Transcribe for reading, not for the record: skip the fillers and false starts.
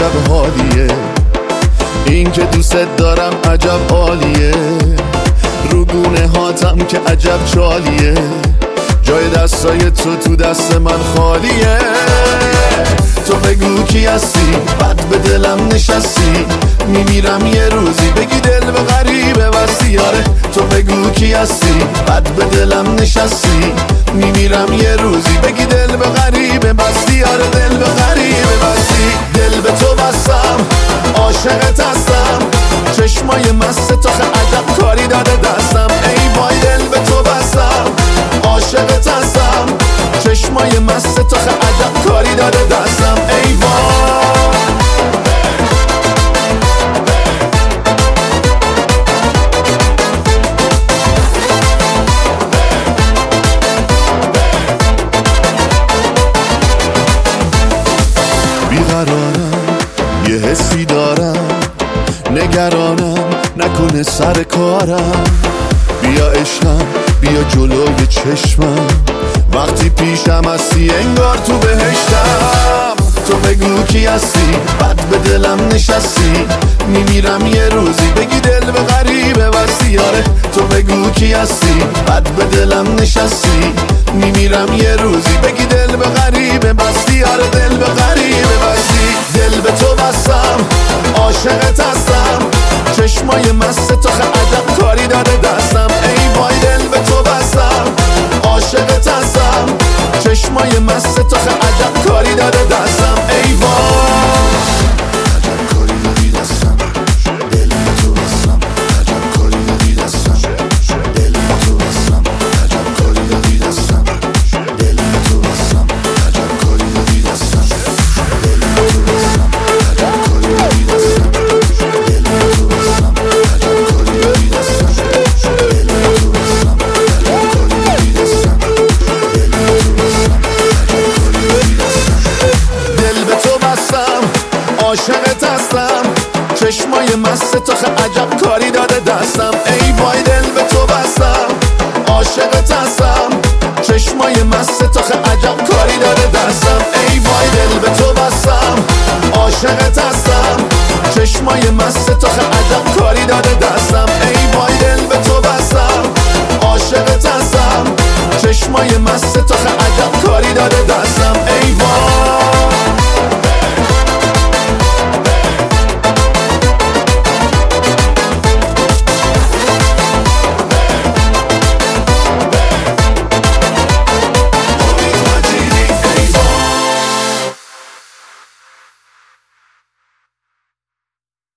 عجب حالیه، این که دوست دارم عجب عالیه، رو گونه هاتم که عجب چالیه، جای دستای تو دست من خالیه. تو بگو کی هستی، بد به دلم نشستی، میمیرم یه روزی بگی دل به غریبه بستی. آره تو بگو کی هستی، بد به دلم نشستی، میمیرم یه روزی بگی دل به غریبه بستی. آره دل به غریبه بستی، دل به تو بستم، عاشقت هستم، چشمای مست تو عجب کاری داده دستم. ای وای دل به تو بستم، عاشقت هستم، چشمای مست تو عجب کاری داده دستم. ای وای بیقرارم، یه حسی دارم، نگرانم نکنه سر کارم. بیا عشقم، بیا جلوی چشمم، وقتی پیشم هستی انگار تو بهشتم. تو بگو کی هستی، بد به دلم نشستی، میمیرم یه روزی بگی دل به غریبه بستی. آره تو بگو کی هستی، بد به دلم نشستی، میمیرم یه روزی بگی دل به غریبه بستی. آره دل به غریبه بستی، دل به تو بستم، عاشقت هستم، چشمای مست تو عجب کاری داده دستم. ای وای دل به تو بستم، عاشقت هستم، چشمای مست تو عجب کاری داده دستم. ای وای عجب کاری دادی دستم، دل به تو بستم، عجب کاری دادی دستم، دل به تو بستم، عجب کاری دادی دستم، دل به تو بستم، عجب کاری دادی دستم، دل به تو بستم، عجب کاری دادی دستم، دل به تو بستم، عجب کاری دادی دستم، دل به تو بستم، عجب کاری دادی دستم، دل به تو بستم، عاشقت هستم، چشمای مست تو عجب کاری داده